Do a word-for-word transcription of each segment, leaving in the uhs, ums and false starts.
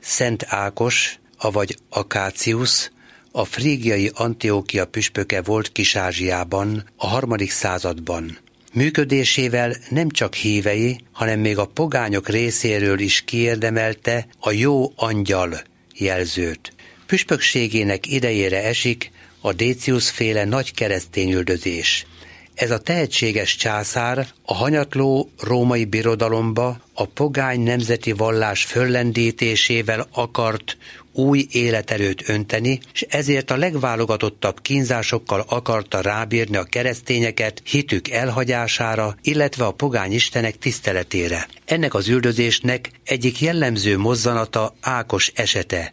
Szent Ákos, avagy Akáciusz, a frígiai Antiókia püspöke volt Kis-Ázsiában a harmadik században. Működésével nem csak hívei, hanem még a pogányok részéről is kiérdemelte a jó angyal jelzőt. Püspökségének idejére esik a Déciusz-féle nagy keresztényüldözés. Ez a tehetséges császár a hanyatló római birodalomba a pogány nemzeti vallás föllendítésével akart új életerőt önteni, és ezért a legválogatottabb kínzásokkal akarta rábírni a keresztényeket hitük elhagyására, illetve a pogány istenek tiszteletére. Ennek az üldözésnek egyik jellemző mozzanata Ákos esete.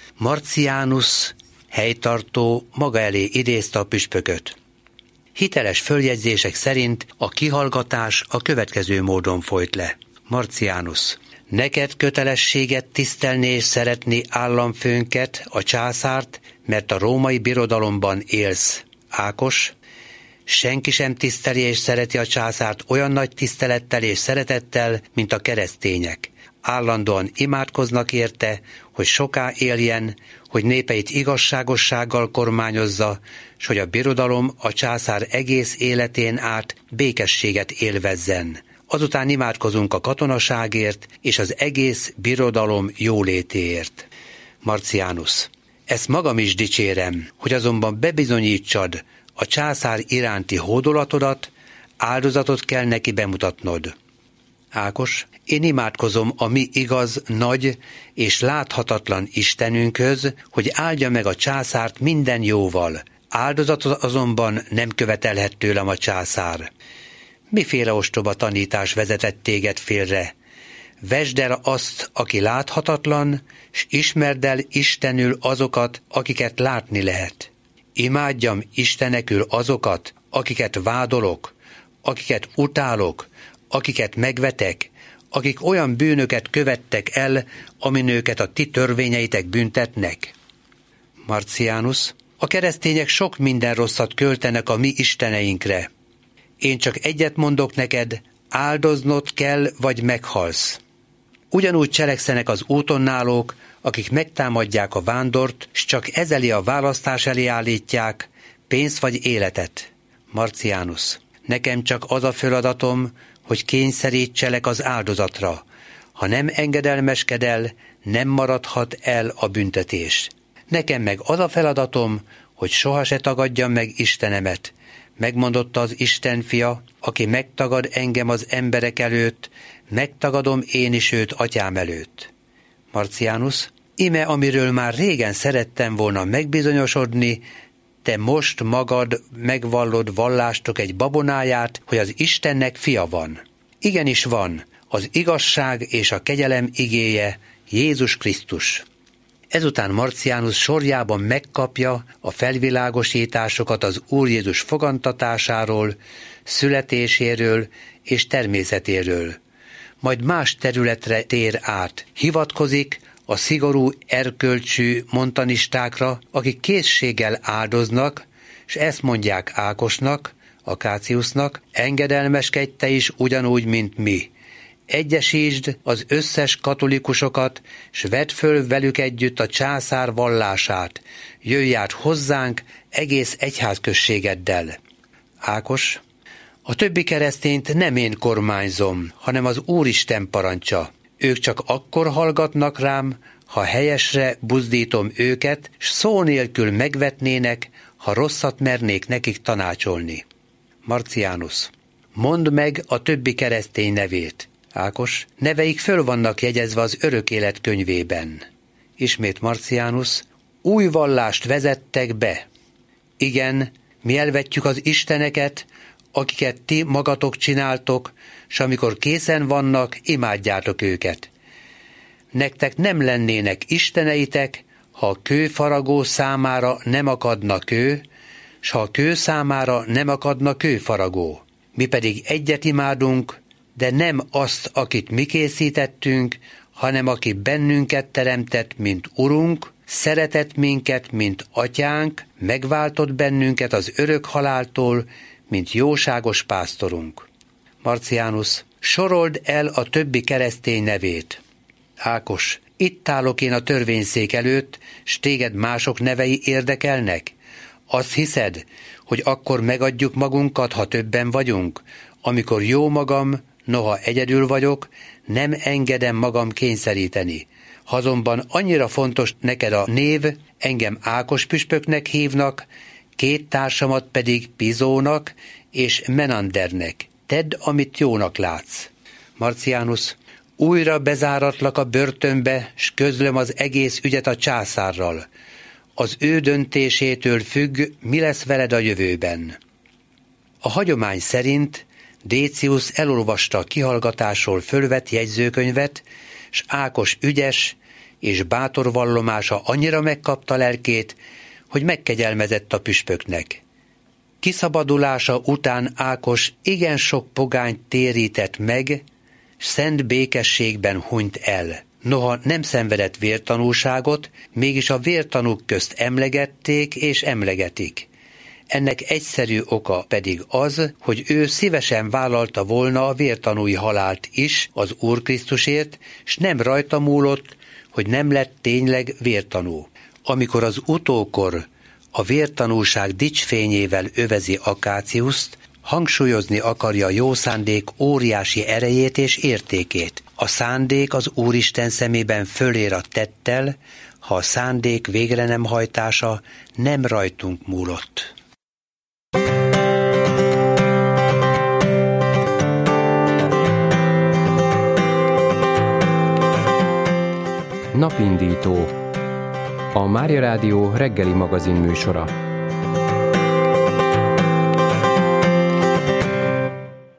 Marcianus helytartó maga elé idézte a püspököt. Hiteles följegyzések szerint a kihallgatás a következő módon folyt le. Marcianus: neked kötelességet tisztelni és szeretni államfőnket, a császárt, mert a római birodalomban élsz. Ákos: senki sem tiszteli és szereti a császárt olyan nagy tisztelettel és szeretettel, mint a keresztények. Állandóan imádkoznak érte, hogy soká éljen, hogy népeit igazságossággal kormányozza, s hogy a birodalom a császár egész életén át békességet élvezzen. Azután imádkozunk a katonaságért és az egész birodalom jólétéért. Marcianus: ezt magam is dicsérem, hogy azonban bebizonyítsad a császár iránti hódolatodat, áldozatot kell neki bemutatnod. Ákos: én imádkozom a mi igaz, nagy és láthatatlan Istenünkhöz, hogy áldja meg a császárt minden jóval. Áldozatot azonban nem követelhet tőlem a császár. Miféle ostoba tanítás vezetett téged félre? Vesd el azt, aki láthatatlan, s ismerd el Istenül azokat, akiket látni lehet. Imádjam Istenekül azokat, akiket vádolok, akiket utálok, akiket megvetek, akik olyan bűnöket követtek el, amin őket a ti törvényeitek büntetnek. Marcianus: a keresztények sok minden rosszat költenek a mi isteneinkre. Én csak egyet mondok neked, áldoznod kell, vagy meghalsz. Ugyanúgy cselekszenek az útonnálók, akik megtámadják a vándort, s csak ezeli a választás elé állítják, pénzt vagy életet. Marcianus: nekem csak az a feladatom, hogy kényszerítselek az áldozatra. Ha nem engedelmesked el, nem maradhat el a büntetés. Nekem meg az a feladatom, hogy soha se tagadjam meg Istenemet. Megmondotta az Isten fia, aki megtagad engem az emberek előtt, megtagadom én is őt atyám előtt. Marcianus: ime, amiről már régen szerettem volna megbizonyosodni, te most magad megvallod vallástok egy babonáját, hogy az Istennek fia van. Igenis van, az igazság és a kegyelem igéje, Jézus Krisztus. Ezután Marcianus sorjában megkapja a felvilágosításokat az Úr Jézus fogantatásáról, születéséről és természetéről. Majd más területre tér át, hivatkozik a szigorú erkölcsű montanistákra, akik készséggel áldoznak, és ezt mondják Ákosnak, Akáciusznak: engedelmeskedj te is ugyanúgy, mint mi. Egyesítsd az összes katolikusokat, s vedd föl velük együtt a császár vallását. Jöjj át hozzánk egész egyházközségeddel. Ákos: a többi keresztényt nem én kormányzom, hanem az Úristen parancsa. Ők csak akkor hallgatnak rám, ha helyesre buzdítom őket, s szó nélkül megvetnének, ha rosszat mernék nekik tanácsolni. Marcianus: mondd meg a többi keresztény nevét. Ákos: neveik föl vannak jegyezve az örök élet könyvében. Ismét Marcianus: új vallást vezettek be. Igen, mi elvetjük az isteneket, akiket ti magatok csináltok, s amikor készen vannak, imádjátok őket. Nektek nem lennének isteneitek, ha a kőfaragó számára nem akadna kő, s ha a kő számára nem akadna kőfaragó. Mi pedig egyet imádunk, de nem azt, akit mi készítettünk, hanem aki bennünket teremtett, mint Urunk, szeretett minket, mint Atyánk, megváltott bennünket az örök haláltól, mint jóságos pásztorunk. Marcianus: sorold el a többi keresztény nevét. Ákos: Itt állok én a törvényszék előtt, s téged mások nevei érdekelnek? Azt hiszed, hogy akkor megadjuk magunkat, ha többen vagyunk? Amikor jó magam, noha egyedül vagyok, nem engedem magam kényszeríteni. Ha azonban annyira fontos neked a név, engem Ákos püspöknek hívnak, két társamat pedig Pizónak és Menandernek. Tedd, amit jónak látsz. Marcianus: újra bezáratlak a börtönbe, s közlöm az egész ügyet a császárral. Az ő döntésétől függ, mi lesz veled a jövőben. A hagyomány szerint Décius elolvasta a kihallgatásról fölvett jegyzőkönyvet, s Ákos ügyes és bátor vallomása annyira megkapta lelkét, hogy megkegyelmezett a püspöknek. Kiszabadulása után Ákos igen sok pogányt térített meg, s szent békességben hunyt el. Noha nem szenvedett vértanúságot, mégis a vértanúk közt emlegették és emlegetik. Ennek egyszerű oka pedig az, hogy ő szívesen vállalta volna a vértanúi halált is az Úr Krisztusért, s nem rajta múlott, hogy nem lett tényleg vértanú. Amikor az utókor a vértanúság dicsfényével övezi Akáciuszt, hangsúlyozni akarja jó szándék óriási erejét és értékét. A szándék az Úristen szemében fölér a tettel, ha a szándék végre nem hajtása nem rajtunk múlott. Napindító. A Mária Rádió reggeli magazin műsora.